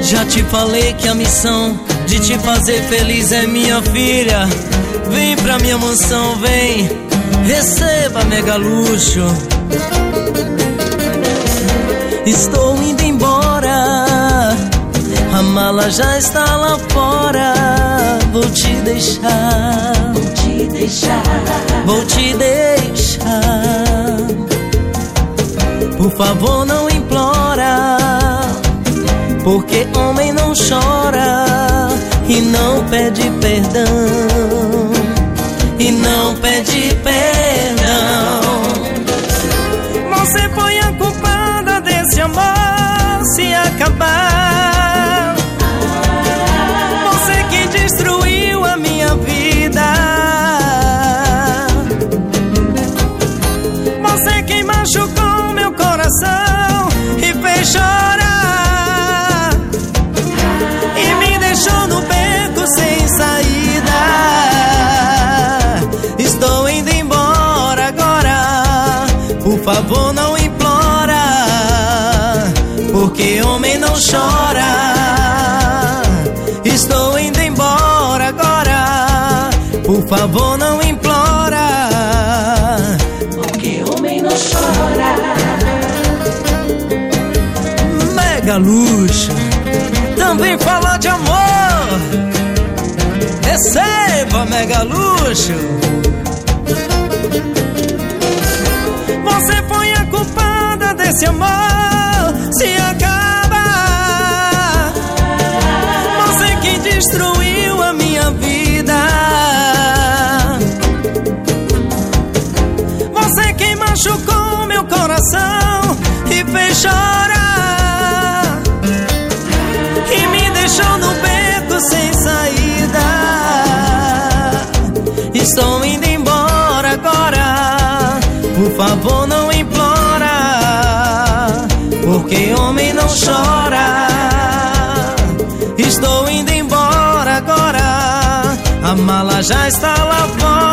Já te falei que a missão de te fazer feliz é minha filha. Vem pra minha mansão, vem, receba mega luxo. Estou indo embora, a mala já está lá fora. Vou te deixar, vou te deixar, vou te deixar. Por favor não implora, porque homem não chora e não pede perdão, e não pede perdão. Você foi a culpada desse amor se acabar. Você que destruiu a minha vida. Você que machucou meu coração e fez chorar, e me deixou no beco sem saída. Estou indo embora agora, por favor não implora, porque homem não chora. Estou indo embora agora, por favor não implora, porque homem não chora. Mega luxo também fala de amor. Receba mega luxo. Você foi a culpada desse amor se acabar. Você que destruiu a minha vida. Você que machucou meu coração e fez chorar, e me deixou no beco sem saída. Estou indo embora agora, por favor não implora, porque homem não chora. Estou indo embora agora, a mala já está lá fora.